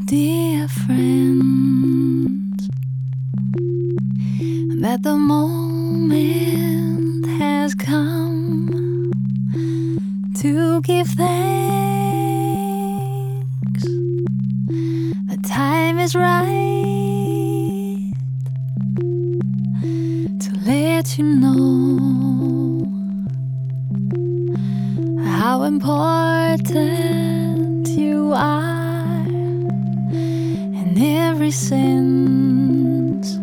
Dear friend, that the moment has come to give thanks. The time is right to let you know how important you are in every sense.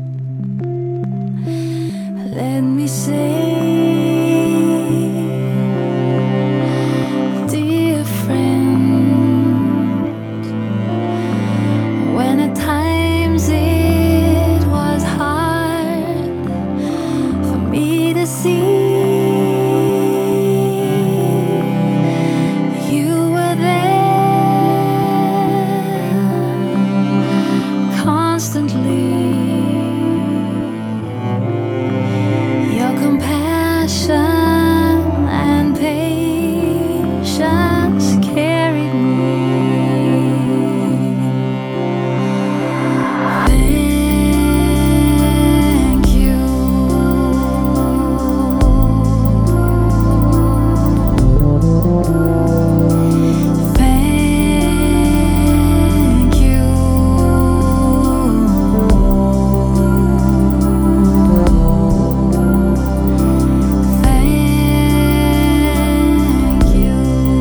Let me say, dear friend, when at times it was hard for me to see, you were there constantly. Your compassion and patience carried me. Thank you. Thank you. Thank you.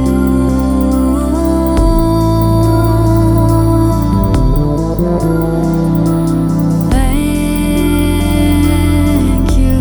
Thank you.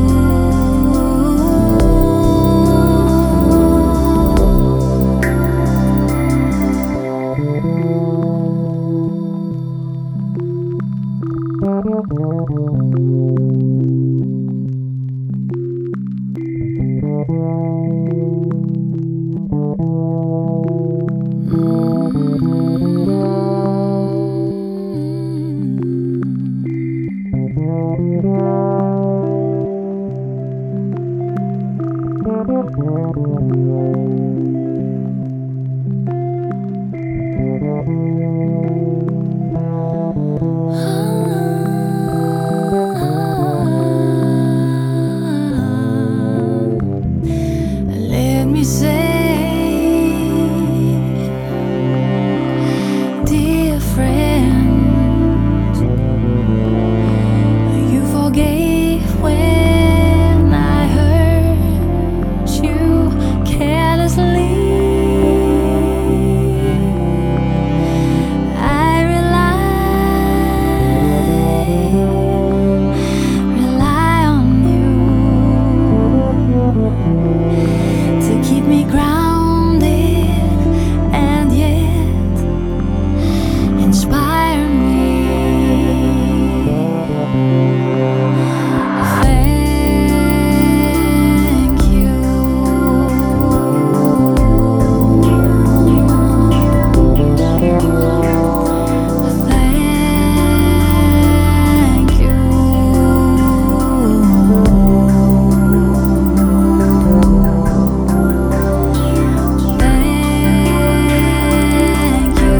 Let me say, dear friend, you forgave when I hurt you carelessly. I rely on you to keep me grounded and yet inspire me. Thank you. Thank you. Thank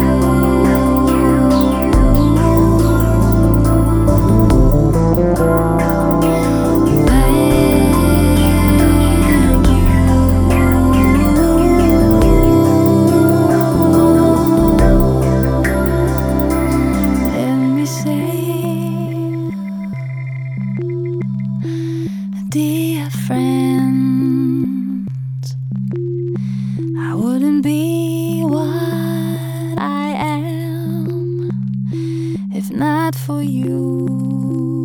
Let me say, dear friend, I wouldn't be what I am if not for you.